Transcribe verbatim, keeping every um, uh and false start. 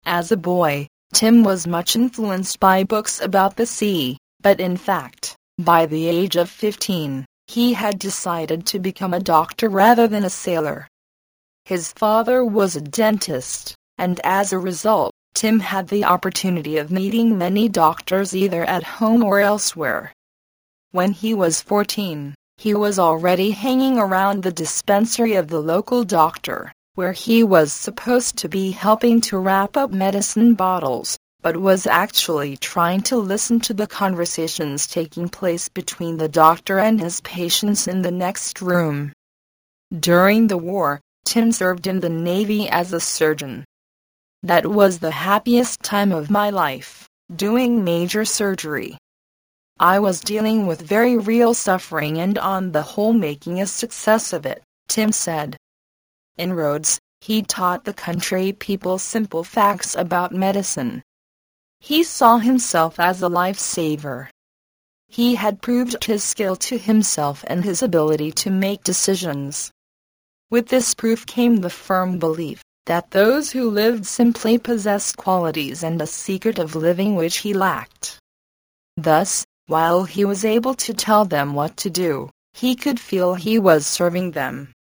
As a boy, Tim was much influenced by books about the sea, but in fact, by the age of fifteen, he had decided to become a doctor rather than a sailor. His father was a dentist, and as a result, Tim had the opportunity of meeting many doctors either at home or elsewhere. When he was fourteen, he was already hanging around the dispensary of the local doctor, where he was supposed to be helping to wrap up medicine bottles, but was actually trying to listen to the conversations taking place between the doctor and his patients in the next room. During the war, Tim served in the Navy as a surgeon. That was the happiest time of my life, doing major surgery. I was dealing with very real suffering and on the whole making a success of it, Tim said. In Rhodes, he taught the country people simple facts about medicine. He saw himself as a lifesaver. He had proved his skill to himself and his ability to make decisions. With this proof came the firm belief that those who lived simply possessed qualities and a secret of living which he lacked. Thus, while he was able to tell them what to do, he could feel he was serving them.